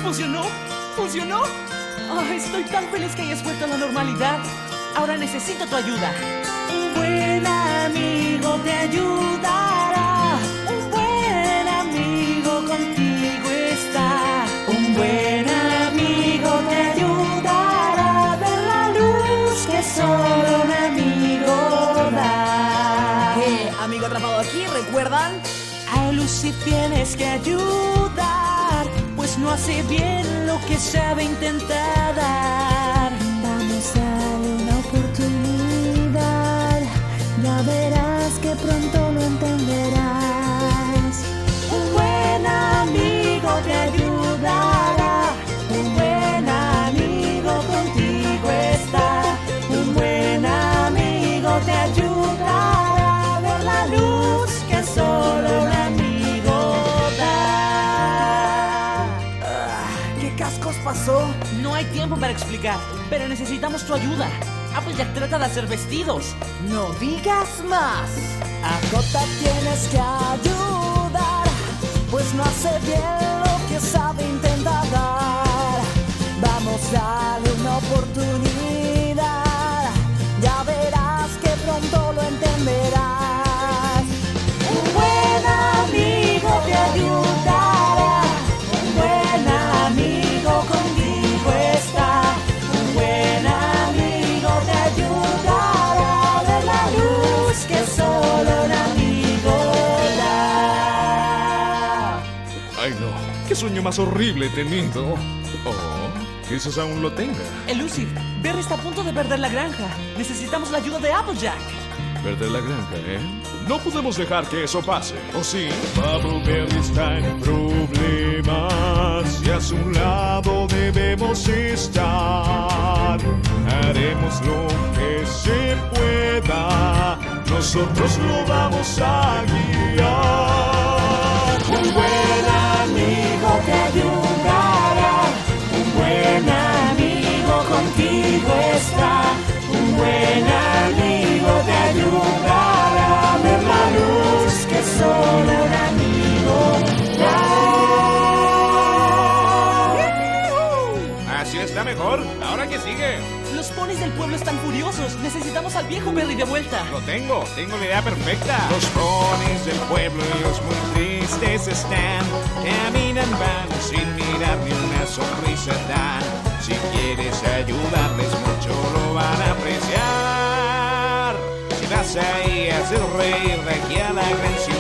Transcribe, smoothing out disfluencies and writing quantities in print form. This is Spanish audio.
¿Funcionó? ¿Funcionó? Oh, estoy tan feliz que hayas vuelto a la normalidad. Ahora necesito tu ayuda. Un buen amigo te ayudará. Un buen amigo contigo está. Un buen amigo te ayudará a ver la luz que solo un amigo da. Amigo atrapado aquí, ¿recuerdan? A Lucy tienes que ayudar, pues no hace bien lo que sabe intentar dar. Vamos a darle una oportunidad, ya verás que pronto lo entenderás. Un buen amigo te ayudará, un buen amigo contigo está. Un buen amigo te ayudará a ver la luz que solo un amigo da. ¿Qué cascos pasó? No hay tiempo para explicar, pero necesitamos tu ayuda. Applejack trata de hacer vestidos. No digas más. A Jota tienes que ayudar, pues no hace bien lo que sabe intentar dar. Vamos a darle una oportunidad, ya verás que pronto lo entenderás. Un buen amigo te ayudará, un buen amigo contigo está. Un buen amigo te ayudará a ver la luz que solo un amigo da. Ay, no. ¿Qué sueño más horrible he tenido? Oh, quizás aún lo tenga. Elusive, Berry está a punto de perder la granja. Necesitamos la ayuda de Applejack. Perder la granja, ¿eh? No podemos dejar que eso pase, ¿o sí? Bubbleberry está en problemas y a su lado debemos estar. Haremos lo que se pueda, nosotros lo vamos a guiar. Un buen amigo te ayudará, un buen amigo contigo está. Un buen amigo te ayudará a ver la luz que solo un amigo da. Así está mejor. ¿Ahora qué sigue? Los ponis del pueblo están furiosos. Necesitamos al viejo Berry de vuelta. Lo tengo la idea perfecta. Los ponis del pueblo, ellos muy tristes están. Caminan vanos sin mirar ni una sonrisa dan. Si quieres ayudarles mucho lo van a apreciar. Si vas ahí a hacer reír de aquí a la gran ciudad.